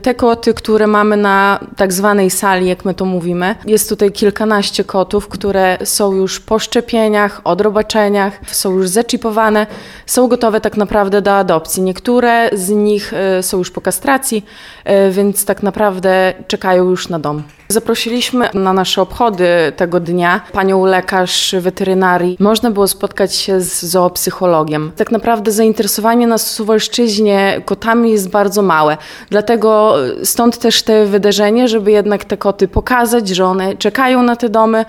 Te koty, które mamy na tak zwanej sali, jak my to mówimy, jest tutaj kilkanaście kotów, które są już po szczepieniach, odrobaczeniach, są już zaczipowane, są gotowe tak naprawdę do adopcji. Niektóre z nich są już po kastracji, więc tak naprawdę czekają już na dom. Zaprosiliśmy na nasze obchody tego dnia panią lekarz weterynarii. Można było spotkać się z zoopsychologiem. Tak naprawdę zainteresowanie na Suwalszczyźnie kotami jest bardzo małe. Dlatego stąd też te wydarzenie, żeby jednak te koty pokazać, że one czekają na te domy,